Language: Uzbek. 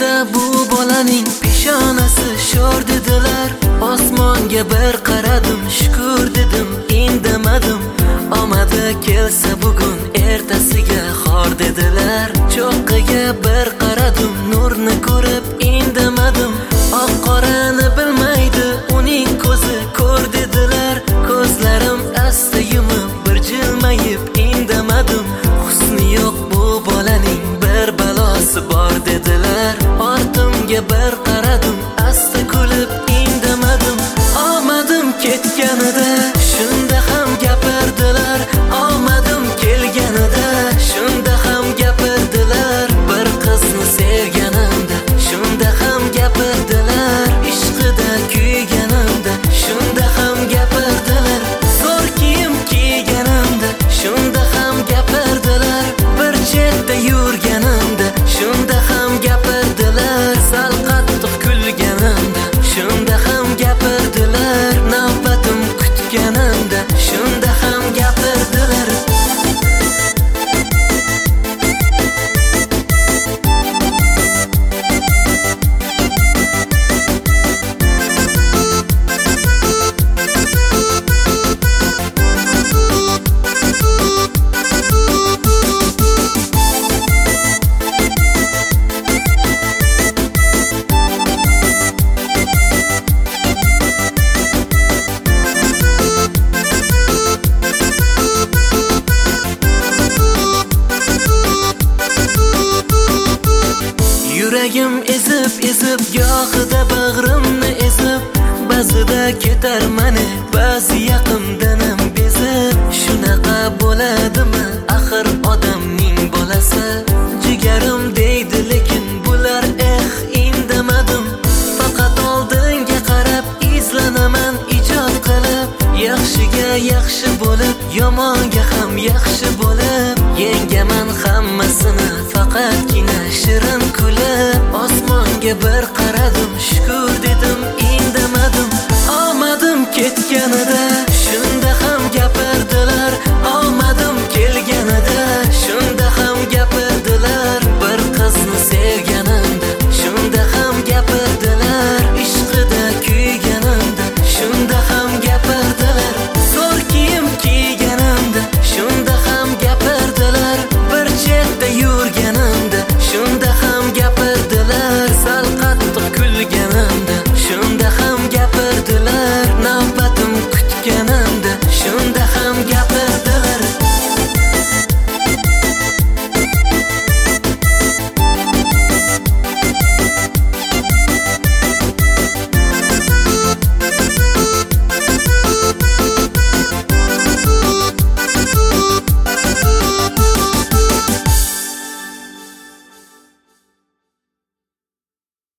O'shanda bu bolaning peshonasi sho'r dedilar. Osmonga bir qaradim, shukr dedim, indamadim. Omadi kelsa bugun ertasiga xor dedilar. Cho'qqiga bir qaradim, nurni ko'rib indamadim. Oq qorani bilmaydi uning ko'zi, ko'r dedilar. Ko'zlarim asta yumib bir jilmayib indamadim. Husni yo'q bu bolaning, bir balosi bor dedilar. Ortimga bir qaradim, asta kulib indamadim. Omadim ketganida shunda ham gapirdilar. Omadim kelganida shunda ham gapirdilar. Bir qizni sevganimda shunda ham gapirdilar. Ishqida kuyganimda shunda ham gapirdilar. Zo'r kiyim kiyganimda shunda ham gapirdilar. Bir chetda yurganimda shunda ham gapirdilar. Sal qattiq kulganimda shunda ham gapirdilar. Navbatim kutganimda shunda ham gapirdilar. Yuragim ezib gohida bag'rimni ezib, ba'zida ketar mani, ba'zi yaqindanim bezib. Shunaqa bo'ladimi axir odamning bolasi? Jigarim deydi lekin bular indamadim. Faqat oldinga qarab izlanaman ijod qilib. Yaxshiga yaxshi bo'lib, yomonga ham yaxshi bo'lib. Yengaman hammasini faqatgina shirin kulib. Osmonga bir qaradim, shukr dedim, indamadim. Omadim ketganida